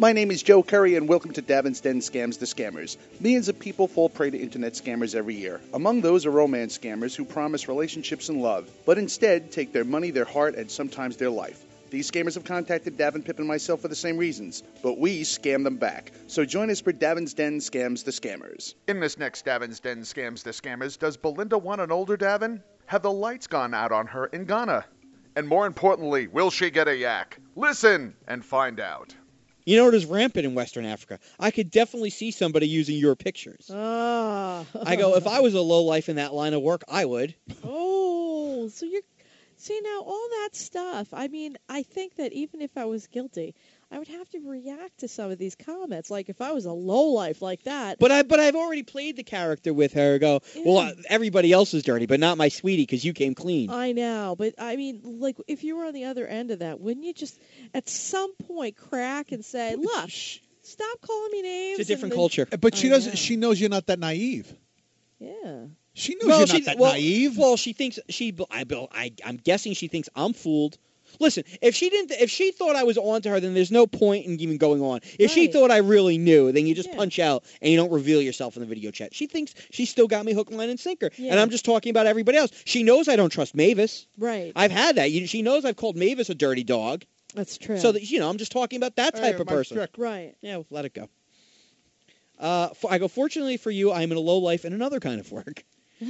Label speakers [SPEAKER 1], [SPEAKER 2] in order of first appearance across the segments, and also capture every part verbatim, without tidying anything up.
[SPEAKER 1] My name is Joe Curry, and welcome to Davin's Den Scams the Scammers. Millions of people fall prey to internet scammers every year. Among those are romance scammers who promise relationships and love, but instead take their money, their heart, and sometimes their life. These scammers have contacted Davin, Pip, and myself for the same reasons, but we scam them back. So join us for Davin's Den Scams the Scammers. In this next Davin's Den Scams the Scammers, does Belinda want an older Davin? Have the lights gone out on her in Ghana? And more importantly, will she get a yak? Listen and find out.
[SPEAKER 2] You know, it is rampant in Western Africa. I could definitely see somebody using your pictures.
[SPEAKER 3] Ah.
[SPEAKER 2] I go, if I was a lowlife in that line of work, I would.
[SPEAKER 3] Oh, so you're... See, now, all that stuff, I mean, I think that even if I was guilty, I would have to react to some of these comments. Like, if I was a lowlife like that.
[SPEAKER 2] But, I, but I've already played the character with her. Go,
[SPEAKER 3] Yeah.
[SPEAKER 2] well, uh, everybody else is dirty, but not my sweetie, because you came clean.
[SPEAKER 3] I know, but, I mean, like, if you were on the other end of that, wouldn't you just, at some point, crack and say, look, stop calling me names.
[SPEAKER 2] It's a different
[SPEAKER 3] and
[SPEAKER 2] culture.
[SPEAKER 4] But she
[SPEAKER 3] I
[SPEAKER 4] doesn't.
[SPEAKER 3] know.
[SPEAKER 4] She knows you're not that naive.
[SPEAKER 3] Yeah.
[SPEAKER 4] She knows
[SPEAKER 2] Well,
[SPEAKER 4] you're
[SPEAKER 2] she,
[SPEAKER 4] not that
[SPEAKER 2] well,
[SPEAKER 4] naive.
[SPEAKER 2] Well, she thinks she. I, I, I'm guessing she thinks I'm fooled. Listen, if she didn't, if she thought I was on to her, then there's no point in even going on. If she
[SPEAKER 3] Right.
[SPEAKER 2] thought I really knew, then you just
[SPEAKER 3] Yeah.
[SPEAKER 2] punch out and you don't reveal yourself in the video chat. She thinks she still got me hook, line, and sinker,
[SPEAKER 3] Yeah.
[SPEAKER 2] and I'm just talking about everybody else. She knows I don't trust Mavis.
[SPEAKER 3] Right.
[SPEAKER 2] I've had that. You, she knows I've called Mavis a dirty dog.
[SPEAKER 3] That's true.
[SPEAKER 2] So that you know, I'm just talking about that type
[SPEAKER 4] Hey,
[SPEAKER 2] of
[SPEAKER 4] Mike
[SPEAKER 2] person.
[SPEAKER 4] Strick.
[SPEAKER 3] Right.
[SPEAKER 2] Yeah, well, let it go. Uh, for, I go. Fortunately for you, I'm in a low life in another kind of work.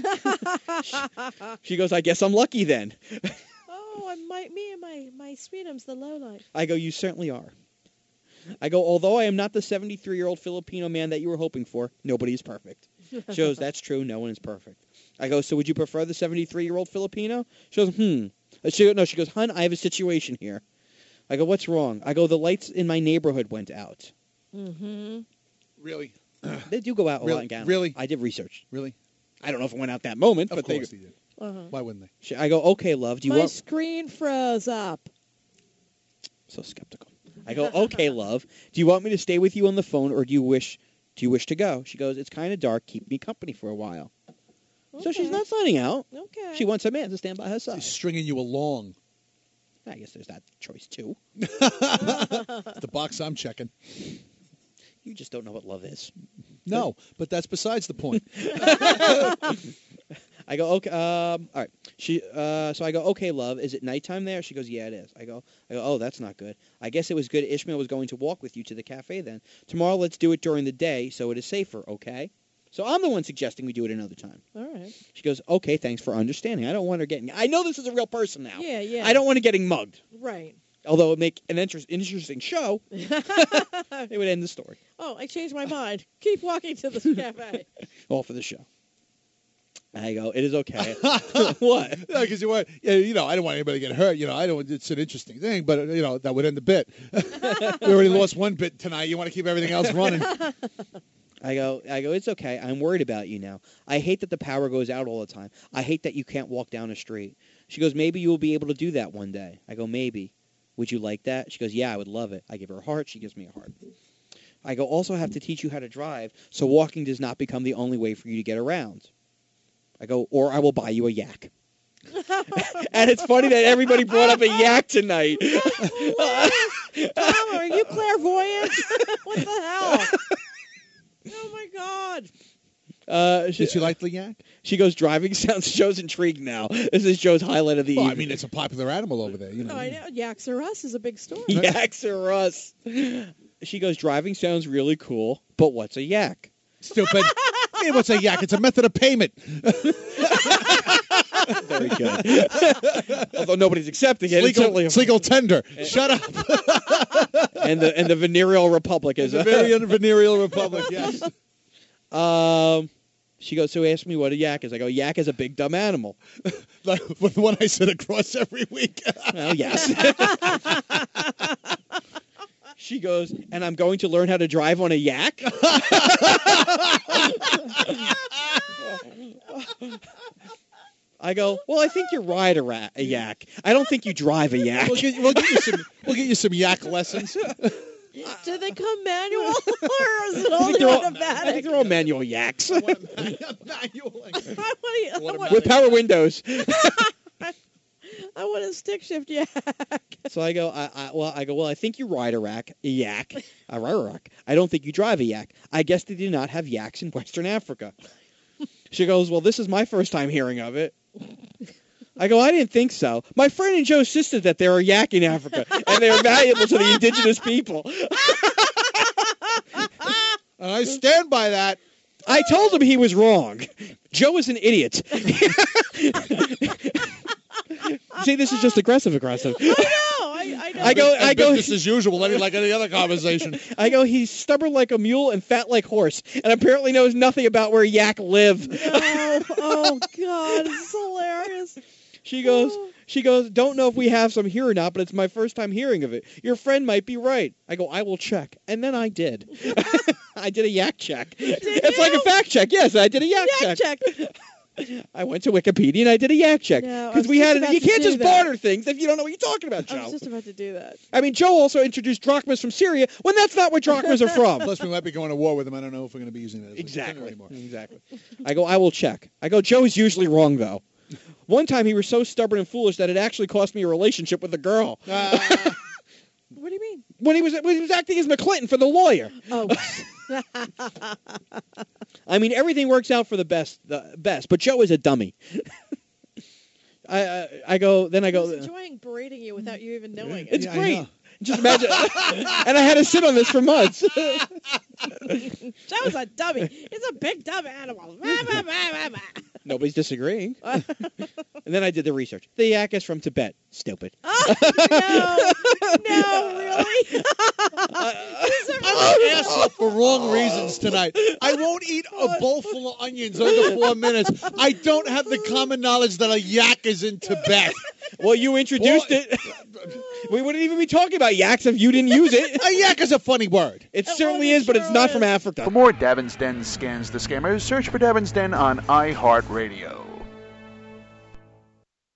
[SPEAKER 2] She goes, I guess I'm lucky then.
[SPEAKER 3] Oh, I might, me and my, my sweetums, the lowlife.
[SPEAKER 2] I go, you certainly are. I go, although I am not the seventy-three-year-old Filipino man that you were hoping for, nobody is perfect. She goes, that's true, no one is perfect. I go, so would you prefer the seventy-three-year-old Filipino? She goes, hmm. She goes, no, she goes, hun, I have a situation here. I go, what's wrong? I go, the lights in my neighborhood went out.
[SPEAKER 3] Mm-hmm.
[SPEAKER 4] Really?
[SPEAKER 2] They do go out a
[SPEAKER 4] Really?
[SPEAKER 2] lot in Ghana.
[SPEAKER 4] Really?
[SPEAKER 2] I did research.
[SPEAKER 4] Really?
[SPEAKER 2] I don't know if it went out that moment,
[SPEAKER 4] Of
[SPEAKER 2] but
[SPEAKER 4] course
[SPEAKER 2] they.
[SPEAKER 4] he did.
[SPEAKER 3] Uh-huh.
[SPEAKER 4] Why wouldn't they?
[SPEAKER 2] She, I go, okay, love, do you
[SPEAKER 3] My
[SPEAKER 2] want...
[SPEAKER 3] screen froze up.
[SPEAKER 2] So skeptical. I go, okay, love, do you want me to stay with you on the phone, or do you wish do you wish to go? She goes, it's kind of dark. Keep me company for a while.
[SPEAKER 3] Okay.
[SPEAKER 2] So she's not signing out.
[SPEAKER 3] Okay.
[SPEAKER 2] She wants a man to stand by her
[SPEAKER 4] He's
[SPEAKER 2] side.
[SPEAKER 4] stringing you along.
[SPEAKER 2] I guess there's that choice, too.
[SPEAKER 4] It's the box I'm checking.
[SPEAKER 2] You just don't know what love is.
[SPEAKER 4] No, but that's besides the point.
[SPEAKER 2] I go, okay, um, all right. She, uh, so I go, okay, love, is it nighttime there? She goes, yeah, it is. I go, I go, oh, that's not good. I guess it was good Ishmael was going to walk with you to the cafe then. Tomorrow, let's do it during the day so it is safer, okay? So I'm the one suggesting we do it another time.
[SPEAKER 3] All right.
[SPEAKER 2] She goes, okay, thanks for understanding. I don't want her getting, I know this is a real person now.
[SPEAKER 3] Yeah, yeah.
[SPEAKER 2] I don't want her getting mugged.
[SPEAKER 3] Right.
[SPEAKER 2] Although it would make an interest, interesting show, it would end the story.
[SPEAKER 3] Oh, I changed my mind. Keep walking to the cafe.
[SPEAKER 2] All for the show. I go, it is okay. What?
[SPEAKER 4] Because you want, yeah, you know, I don't want anybody to get hurt. You know, I don't. It's an interesting thing, but you know, that would end the bit. We already lost one bit tonight. You want to keep everything else running.
[SPEAKER 2] I go, I go, it's okay. I'm worried about you now. I hate that the power goes out all the time. I hate that you can't walk down the street. She goes, maybe you'll be able to do that one day. I go, maybe. Would you like that? She goes, yeah, I would love it. I give her a heart. She gives me a heart. I go, also have to teach you how to drive so walking does not become the only way for you to get around. I go, or I will buy you a yak. And it's funny that everybody brought up a yak tonight.
[SPEAKER 3] Tom, are you clairvoyant? What the hell? Oh, my God.
[SPEAKER 2] Uh, she,
[SPEAKER 4] Did she like the yak?
[SPEAKER 2] she goes, driving sounds, Joe's intrigued now. This is Joe's highlight of the
[SPEAKER 4] Well, I
[SPEAKER 2] evening.
[SPEAKER 4] mean, it's a popular animal over there. You know.
[SPEAKER 3] Oh, I know. Yaks are us is a big story.
[SPEAKER 2] Yaks are us. She goes, driving sounds really cool, but what's a yak?
[SPEAKER 4] Stupid. Hey, what's a yak? It's a method of payment.
[SPEAKER 2] Very good. Although nobody's accepting it.
[SPEAKER 4] It's
[SPEAKER 2] It's
[SPEAKER 4] legal,
[SPEAKER 2] certainly a-
[SPEAKER 4] it's legal tender. Shut up.
[SPEAKER 2] and the and the venereal republic is
[SPEAKER 4] The very venereal republic, yes.
[SPEAKER 2] Um, she goes, so ask me what a yak is. I go, yak is a big dumb animal.
[SPEAKER 4] Like the one I sit across every week.
[SPEAKER 2] Well, yes. She goes, and I'm going to learn how to drive on a yak? I go, well, I think you ride a, ra- a yak. I don't think you drive a yak.
[SPEAKER 4] We'll get, we'll get you some. We'll get you some yak lessons.
[SPEAKER 3] Do they come manual or is it
[SPEAKER 2] I think
[SPEAKER 3] only
[SPEAKER 2] they're all, I
[SPEAKER 3] automatic?
[SPEAKER 2] think they're all manual yaks.
[SPEAKER 3] What do you- what do you-
[SPEAKER 2] With power windows.
[SPEAKER 3] I want a stick shift yak.
[SPEAKER 2] So I go, I, I, well, I go, well, I think you ride a rack, a yak, a rack. I don't think you drive a yak. I guess they do not have yaks in Western Africa. She goes, well, this is my first time hearing of it. I go, I didn't think so. My friend and Joe insisted that there are yak in Africa, and they are valuable to the indigenous people.
[SPEAKER 4] And I stand by that.
[SPEAKER 2] I told him he was wrong. Joe is an idiot. See, this is just aggressive, aggressive.
[SPEAKER 3] I know. I, I know.
[SPEAKER 2] I go,
[SPEAKER 4] And
[SPEAKER 2] I go.
[SPEAKER 4] business as usual, any- like any other conversation.
[SPEAKER 2] I go. He's stubborn like a mule and fat like horse, and apparently knows nothing about where yak live.
[SPEAKER 3] No. Oh God, this is hilarious.
[SPEAKER 2] She goes. She goes. Don't know if we have some here or not, but it's my first time hearing of it. Your friend might be right. I go. I will check, and then I did. I did a yak check. It's like a fact check. Yes, I did a yak,
[SPEAKER 3] Yak check.
[SPEAKER 2] I went to Wikipedia and I did a yak check
[SPEAKER 3] No, I
[SPEAKER 2] because
[SPEAKER 3] was
[SPEAKER 2] we
[SPEAKER 3] just
[SPEAKER 2] had.
[SPEAKER 3] about
[SPEAKER 2] You
[SPEAKER 3] to
[SPEAKER 2] can't
[SPEAKER 3] do
[SPEAKER 2] just
[SPEAKER 3] that.
[SPEAKER 2] barter things if you don't know what you're talking about,
[SPEAKER 3] I
[SPEAKER 2] Joe.
[SPEAKER 3] was just about to do that.
[SPEAKER 2] I mean, Joe also introduced drachmas from Syria when that's not where drachmas are from.
[SPEAKER 4] Plus, we might be going to war with them. I don't know if we're going to be using that as a
[SPEAKER 2] Exactly.
[SPEAKER 4] contender anymore.
[SPEAKER 2] Exactly. I go, I will check. I go, Joe's usually wrong, though. One time he was so stubborn and foolish that it actually cost me a relationship with a girl.
[SPEAKER 4] Uh,
[SPEAKER 3] What do you mean?
[SPEAKER 2] When he was when he was acting as McClinton for the lawyer.
[SPEAKER 3] Oh.
[SPEAKER 2] I mean, everything works out for the best, the best. But Joe is a dummy. I, I I go, then I
[SPEAKER 3] I
[SPEAKER 2] go.
[SPEAKER 3] was enjoying berating you without you even knowing it.
[SPEAKER 2] It's
[SPEAKER 4] Yeah, I
[SPEAKER 2] great.
[SPEAKER 4] know.
[SPEAKER 2] Just imagine. And I had to sit on this for months.
[SPEAKER 3] Joe's a dummy. He's a big dumb animal. Bah, bah, bah, bah, bah.
[SPEAKER 2] Nobody's disagreeing. And then I did the research. The yak is from Tibet. Stupid.
[SPEAKER 3] Oh, no. No, really?
[SPEAKER 4] I'm an asshole for wrong reasons tonight. I won't eat a bowl full of onions under four minutes. I don't have the common knowledge that a yak is in Tibet.
[SPEAKER 2] Well, you introduced
[SPEAKER 4] Well,
[SPEAKER 2] it. We wouldn't even be talking about yaks if you didn't use it.
[SPEAKER 4] A yak is a funny word.
[SPEAKER 2] It
[SPEAKER 3] It
[SPEAKER 2] certainly
[SPEAKER 3] was,
[SPEAKER 2] is, but it's
[SPEAKER 3] sure
[SPEAKER 2] not
[SPEAKER 3] is.
[SPEAKER 2] from Africa.
[SPEAKER 1] For more Davin's Den Scans the Scammers, search for Davin's Den on iHeartRadio.